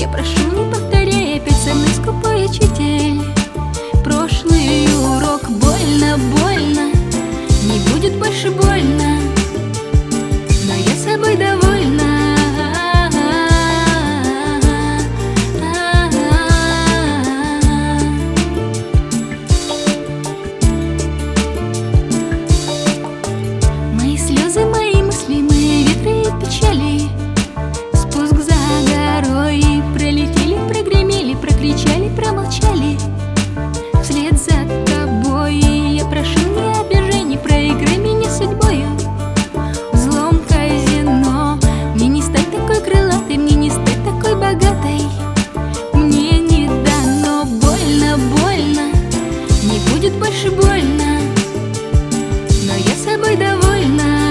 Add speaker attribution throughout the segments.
Speaker 1: Я прошу, не повторяй опять со мной, скупой учитель. Прошлый урок больно, больно, не будет больше больно, но я собой довольна. Мои слезы, мои мысли, мои ветры и печали, спуск за горой, пролетели, прогремели, прокричали, промолчали. Вслед за тобой я прошу, не обижай, не проиграй меня судьбою. В злом казино мне не стать такой крылатой, мне не стать такой богатой. Мне не дано, больно, больно, не будет больше больно, но я собой довольна.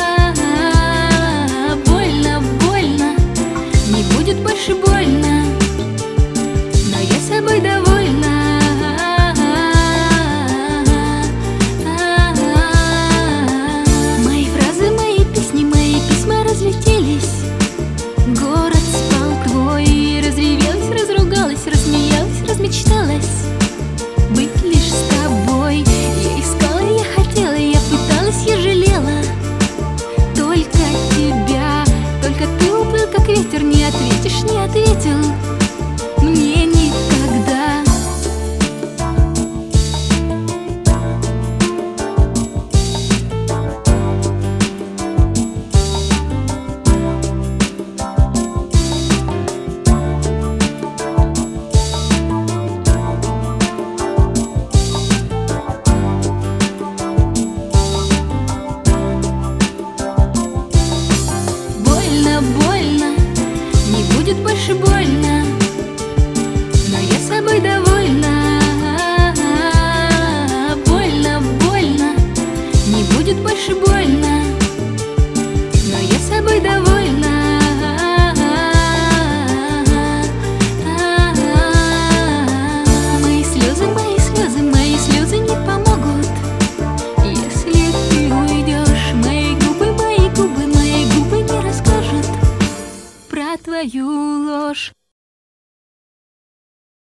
Speaker 1: Больно, больно, не будет больше больно, но я собой довольна. Мои фразы, мои песни, мои письма разлетелись. Город спал твой, разревелась, разругалась, рассмеялась, размечталась. Быть лишь с тобой я искала, я хотела, я пыталась, я жалела. Только тебя, только ты уплыл, как ветер, не ответишь, не ответил мне никогда. Больно, больно, не будет больше больно,